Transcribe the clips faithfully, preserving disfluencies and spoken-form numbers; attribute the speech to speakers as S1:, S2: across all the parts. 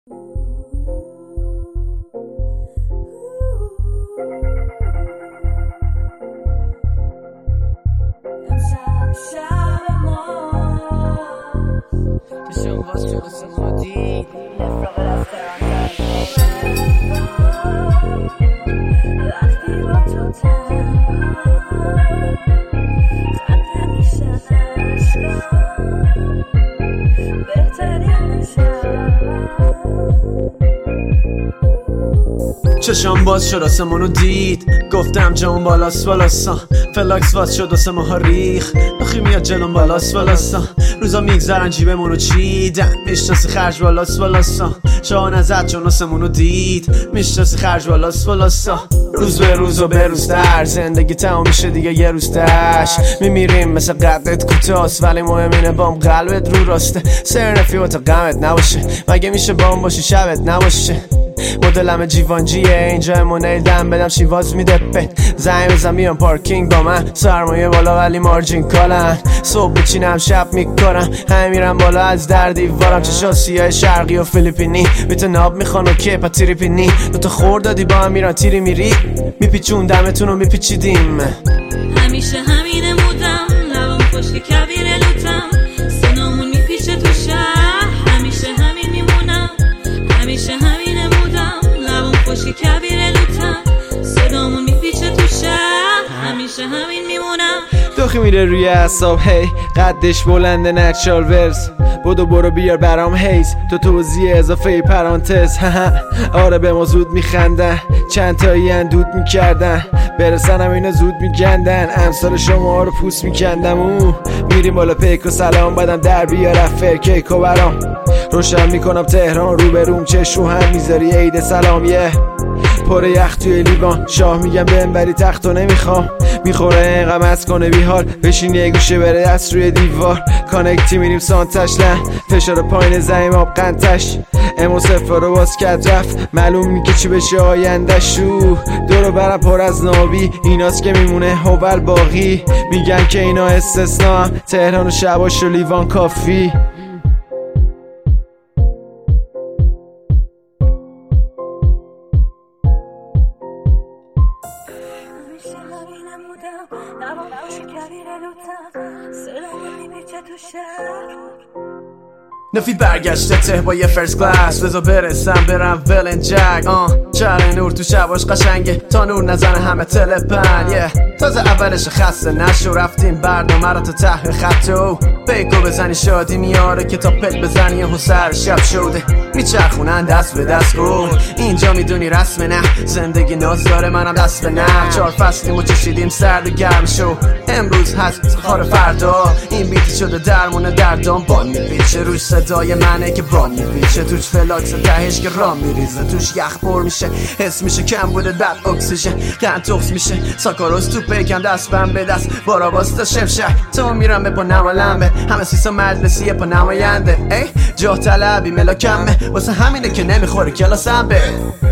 S1: چشم باز شد واسه ما دید وقتی با تو تنها میشن عشقم بهترین چشم باز شد آسمونو دید گفتم جام بالاست والاسا فلاکس واز شد واسه ماها ریخ بخی میاد جلوم بالاست والاسا روزا میگذرن جیبمونو چیدن میشناسی خرج بالاست والاسا شاه نزد چون آسمونو دید میشناسی خرج بالاست والاسا روز به روز و به روز در زندگی تمام میشه دیگه یه روز تش میمیریم مثل قدت کوتاست ولی مهم اینه بام قلبت رو راسته سر نفیوت غمت نباشه مگه میشه بام باشی شبت نباشه مدلم جیوانجیه اینجا امونه دم بدم شیواز میده به زنگ بزن میان پارکینگ با من سرمایه بالا ولی مارجین کالن صبح بچینم شب میکنم همه میرم بالا از در دیوارم چشا سیاه شرقی و فیلیپینی بیت ناب میخوان و کیپا تیری پینی دوتا خور دادی با هم میران تیری میری میپیچون دمتون رو میپیچیدیم
S2: همیشه همینه مودم لبم خشک کبیر لوتم سنامون میپیچه تو شهر همیشه همین میمونم همیشه همینه مودم لبم خشک کبیر لوتم صدامون میپیچه تو شهر همیشه همین میمونم
S3: دوخی میره روی اعصاب هی قدش بلنده نچال ورز بودو برو بیار برام هیز تو توضیح اضافه پرانتز آره به ما زود میخندن چند تایی اندود میکردن برسنم اینا زود میگندن امثال شما رو پوست میکندم او میریم بالا پیک و سلام بدم در بیار افر کیک و برام روشن میکنم تهران رو به روم چه شو هم میذاری عید سلام یه پر یخ توی لیوان شاه میگم بهم بری تختو نمیخوام میخوره اینقم از کنه بیحال بشین یه گوشه بره دست روی دیوار کانکتی میریم سانتش نه فشار پایین زمین آب قنتش امو صفر رو باز کد رفت معلوم میگه چی بشه آیندش شو دورو برم پر از نابی ایناست که میمونه هوبل باقی میگن که اینا استثنا تهران و شباش و لیوان کافی
S1: نفی برگشته ته با یه فرست کلاس بذار برسم برم ولنجک آه شهر نور تو شباش قشنگه تا نور نزنه همه تلپن yeah. تازه اولش خسته نشو رفتیم برنامه رو تا ته خطو بیکو بزنی شادی میاره که تا پل بزنی و سر شب شده میچرخونن دست به دست کن اینجا میدونی رسم نه زندگی ناز داره منم دست به نه چهار فصلیم چشیدیم سرد گرم شو امروز هست خار فردا این بیتی شده درمونه دردام بان میپیچه روش صدای منه که بان میپیچه توش فلاکس تهش که رام میریزه توش یخ پر میشه حس میشه کم بوده بد اکسیژن قند تخص میشه ساکاروز تو پیکم دست بم به دست بارا باستا شمشک تو میرم به پا نمالمه همه سیسا مجلسیه پا نماینده ای جا طلبی ملاکمه واسه همینه که نمیخوری کلاسم به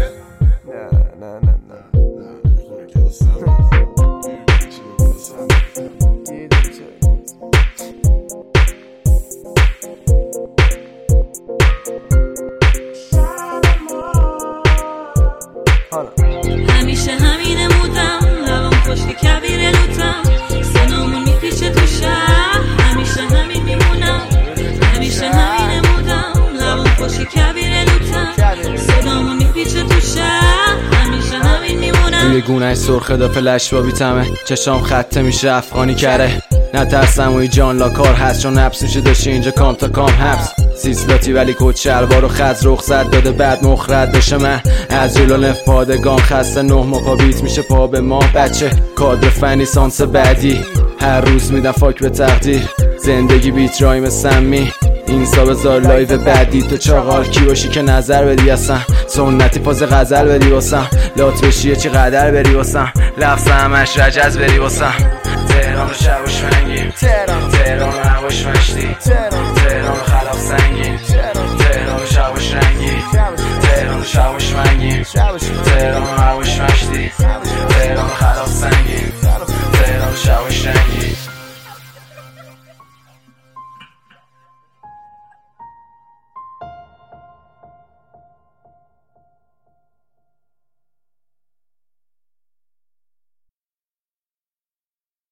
S2: همیشه همینه مودم لبم خشک کبیر لوتم سنامون میپیچه تو شهر همیشه همین میمونم همیشه همینه مودم لبم خشک کبیر لوتم صدامون میپیچه تو شهر همیشه همین میمونم
S3: روی گونهش سرخه دا فلش با بیتمه چشام خطه میشه افغانی کره نترسم و جان لاکار هست چون نبس میشه داشته اینجا کام تا کام حبس سیسلاتی ولی کت شلوار و خز رخصت داده بعد مخرد بشه من از جلو نف پادگان خسته نه ماه بیت میشه پا به ما بچه کادر فنی سانس بعدی هر روز میدم فاک به تقدیر زندگی بیت رایم سمی این سابه زار لایو بعدی تو چاقال کی باشی که نظر بدی اصلا سنتی پاز غزل بدی واسم لات بشیه چی قدر بری واسم لفظ همش رجز بری واسم تهران و شباش منگیم تهران تهران و هواش مشتی تهران تهران و خلاف سنگیم تهران و شباش رنگی تهران و شباش منگیم تهران